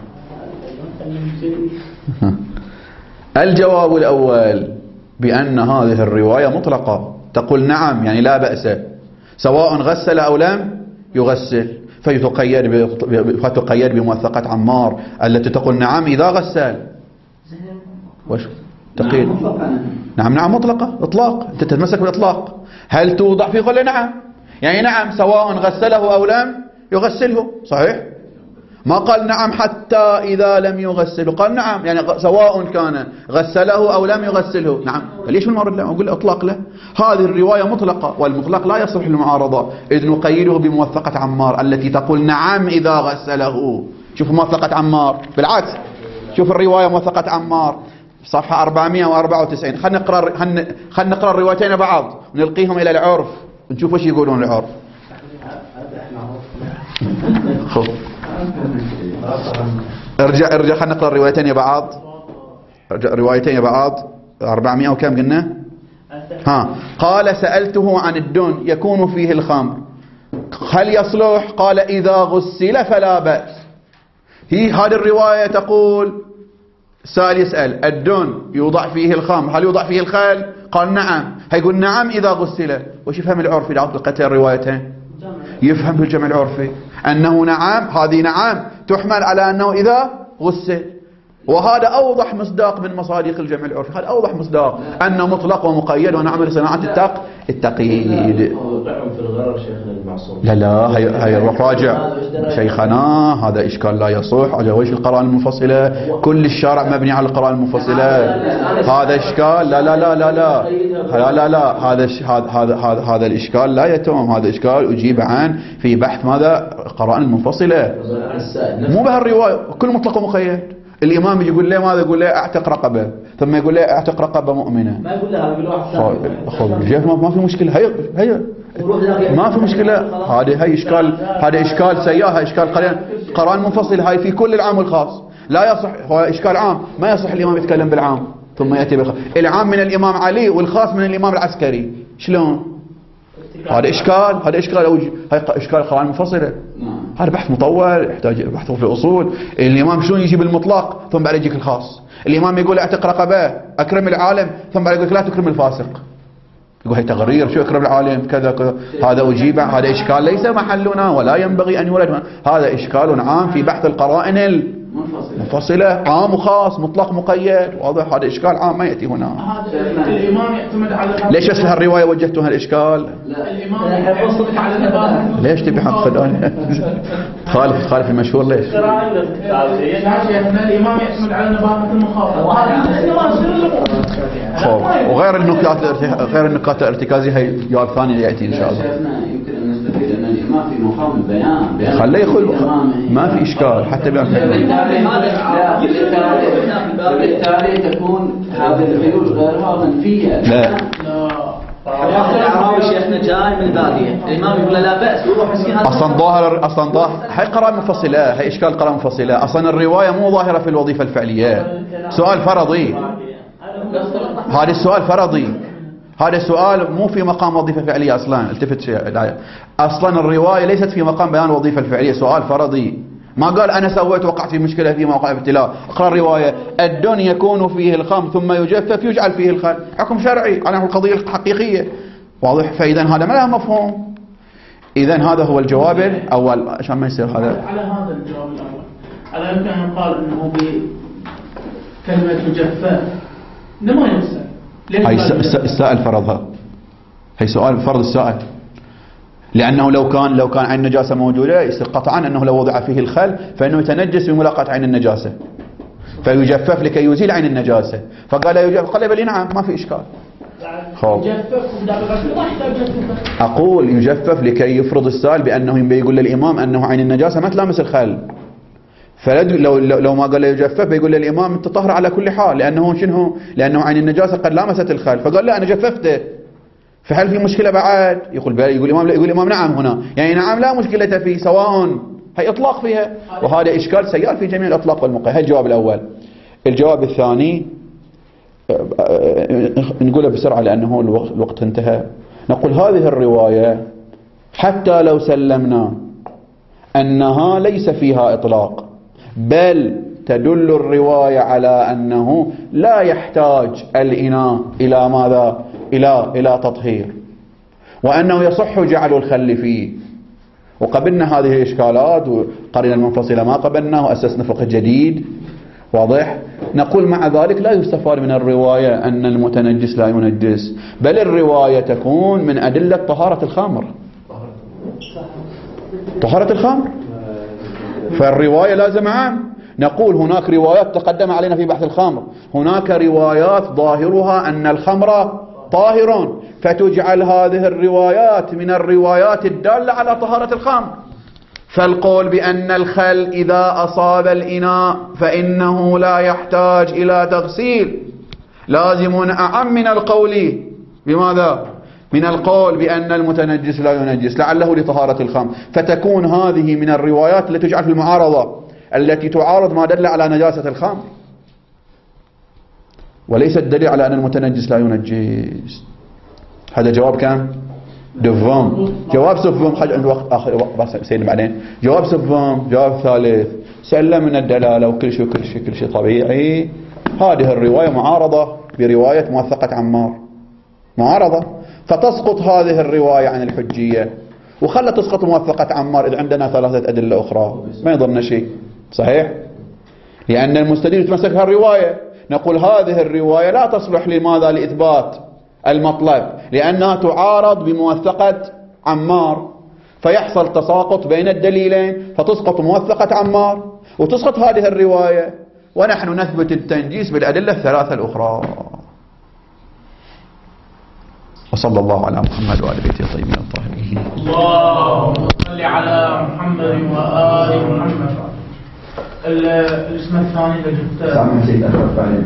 A: الجواب الأول بأن هذه الرواية مطلقة تقول نعم يعني لا بأس سواء غسل أو لم يغسل، فتقيد فتقيد بموثقة عمار التي تقول نعم إذا غسل. وش تقيد؟ نعم نعم مطلقة إطلاق، أنت تتمسك بالإطلاق. هل توضع في قول نعم يعني نعم سواء غسله أو لم يغسله صحيح؟ ما قال نعم حتى إذا لم يغسله، قال نعم يعني سواء كان غسله أو لم يغسله. نعم ليش المرد لا أقول إطلاق له؟ هذه الرواية مطلقة والمطلق لا يصلح للمعارضة إذ نقيده بموثقة عمار التي تقول نعم إذا غسله. شوف موثقة عمار بالعكس، شوف الرواية موثقة عمار صفحة أربعمائة وأربعة وتسعين. خلنا نقرأ خلنا نقرأ الروايتين بعض ونلقيهم إلى العرف ونشوف وش يقولون العرف. خب ارجع ارجع خلنا نقرأ الروايتين بعض. ارجع روايتين بعض أربعمائة وكم قلنا؟ ها قال سألته عن الدن يكون فيه الخمر هل يصلح؟ قال إذا غسل فلا بأس. هي هذه الرواية تقول سائل يسأل الدن يوضع فيه الخمر هل يوضع فيه الخل؟ قال نعم. هيقول نعم إذا غسل. وش يفهم العرفي إذا أطلقت الروايتين؟ يفهم بالجمع العرفي أنه نعم هذه نعم تحمل على أنه إذا غسل، وهذا أوضح مصداق من مصادق الجمع العرفي. هذا أوضح مصداق أنه مطلق ومقيد ونعمل صناعة التق التقييد. لا لا هي هي الراجع شيخنا هذا إشكال لا يصح على وجه القرائن المنفصلة. كل الشارع مبني على القرائن المنفصلة. هذا إشكال لا لا لا لا لا لا لا لا هذا هذا هذا هذا الإشكال لا يتم. هذا إشكال أجيب عنه في بحث ماذا القرائن المنفصلة مو بهالرواية. كل مطلق ومقيد. الإمام يقول له ماذا يقول له اعتق رقبة ثم يقول له اعتق رقبة مؤمنة. ما يقول لها يقول واحد خب ما في مشكلة. هي هي ما في مشكلة. هذه هي إشكال هذا إشكال سياحة إشكال قرآن قرآن منفصل. هاي في كل العام والخاص لا يصح. هو إشكال عام ما يصح الإمام يتكلم بالعام ثم يأتي بالخاص. العام من الإمام علي والخاص من الإمام العسكري شلون؟ هذا إشكال هذا إشكال أوجه. هاي إشكال قرآن منفصلة. هذا بحث مطول يحتاج بحث في الأصول. الإمام شلون يجيب المطلق ثم بعد يجيك الخاص؟ الإمام يقول اعتق رقبة أكرم العالم ثم بعد يقول لا تكرم الفاسق. يقول هي تغرير شو أكرم العالم كذا كذا. هذا أجيب. هذا إشكال ليس محلنا ولا ينبغي أن يولد. هذا إشكال عام في بحث القرائن منفصلة، عام وخاص، مطلق مقيد، واضح؟ هذا إشكال عام ما يأتي هنا.
B: هذا الإمام يعتمد على
A: ليش أصل هالرواية وجهتوا هالإشكال؟
B: الإمام يعتمد على النباهة.
A: ليش تبي حق خلاني؟ تخالف تخالف المشهور ليش؟
B: الإمام يعتمد على نباهة المخاطب.
A: وغير النكات غير النكات الارتكازية هي جواب ثاني يأتي إن شاء الله.
E: يمكن أن نستفيد أن الإمام في مقام البيان،
A: خليه يخل، ما في إشكال حتى بيان.
E: بالتالي تكون هذه الحلول غيرها منفية.
A: لا
C: الأعرابي شيخنا جاي من البادية، الإمام يقول لا بأس ويروح مسكين هذا.
A: أصلا ظاهر أصلا ظاهر هي قراءة منفصلة، هي إشكال قراءة منفصلة. أصلا الرواية مو ظاهرة في الوظيفة الفعلية، سؤال فرضي. هذا السؤال فرضي، هذا السؤال مو في مقام وظيفة فعلية أصلا. التفت شيء، أصلا الرواية ليست في مقام بيان الوظيفة الفعلية، سؤال فرضي. ما قال أنا سويت وقعت في مشكلة في موقع ابتلاء. اقرأ الرواية: الدن يكون فيه الخمر ثم يجفف يجعل فيه الخل. حكم شرعي على القضية الحقيقية، واضح؟ فإذا هذا ما له مفهوم. إذا هذا هو الجواب الأول عشان ما يصير هذا.
B: على هذا الجواب الأول، على يمكن أن يقال أنه بكلمة يجفف لما يوصل.
A: هاي السائل فرضها، هي سؤال فرض السائل، لأنه لو كان لو كان عين النجاسة موجودة يصير قطعا أنه لو وضع فيه الخل فإنه يتنجس بملاقاة عين النجاسة فيجفف لكي يزيل عين النجاسة. فقال يجفف، قال بلي نعم ما في إشكال. أقول يجفف لكي يفرض السائل بأنه يقول للإمام أنه عين النجاسة ما تلامس الخل، فلو لو ما قال له يجفف بيقول للإمام أنت طهر على كل حال، لأنه شنو؟ لأنه عين النجاسة قد لامست الخل. فقال لا أنا جففته، فهل في مشكلة بعد؟ يقول بلى. يقول الإمام يقول الإمام نعم هنا، يعني نعم لا مشكلة فيه، سواء هي إطلاق فيها، وهذا إشكال سيال في جميع الأطلاق والمقيد. هذا الجواب الأول. الجواب الثاني نقوله بسرعة لأنه الوقت انتهى. نقول هذه الرواية حتى لو سلمنا أنها ليس فيها إطلاق، بل تدل الرواية على أنه لا يحتاج الإناء إلى ماذا؟ إلى إلى تطهير، وأنه يصح جعل الخل فيه. وقبلنا هذه الإشكالات وقرينا المنفصلة ما قبلنا وأسسنا فقه جديد، واضح؟ نقول مع ذلك لا يستفاد من الرواية أن المتنجس لا ينجس، بل الرواية تكون من أدلة طهارة الخمر، طهارة الخمر. فالرواية لازم عام. نقول هناك روايات تقدم علينا في بحث الخمر، هناك روايات ظاهرها أن الخمر طاهر، فتجعل هذه الروايات من الروايات الدالة على طهارة الخمر. فالقول بأن الخل إذا أصاب الإناء فإنه لا يحتاج إلى تغسيل لازم أعم من القول بماذا؟ من القول بأن المتنجس لا ينجس لعله لطهارة الخمر. فتكون هذه من الروايات التي تجعل في المعارضة، التي تعارض ما دل على نجاسة الخمر، وليس الدليل على أن المتنجس لا ينجس. هذا جواب كم؟ دفهم. جواب سفهم خلي عند وقت آخر وقت سيدنا بعدين. جواب سفهم. جواب ثالث سلم من الدلالة وكل شيء كل شيء كل شيء طبيعي. هذه الرواية معارضة برواية موثقة عمار، معارضة، فتسقط هذه الرواية عن الحجية وخلت تسقط موثقة عمار إذ عندنا ثلاثة أدلة أخرى ما يضرنا شيء. صحيح؟ لأن المستدل يتمسك هالرواية. نقول هذه الرواية لا تصلح لماذا؟ لإثبات المطلب، لأنها تعارض بموثقة عمار، فيحصل تساقط بين الدليلين فتسقط موثقة عمار وتسقط هذه الرواية، ونحن نثبت التنجيس بالأدلة الثلاثة الأخرى. وصلى الله على محمد وآل بيته الطيبين الطاهرين.
B: اللهم صل على محمد وآل محمد. الاسم الثاني اللي جبته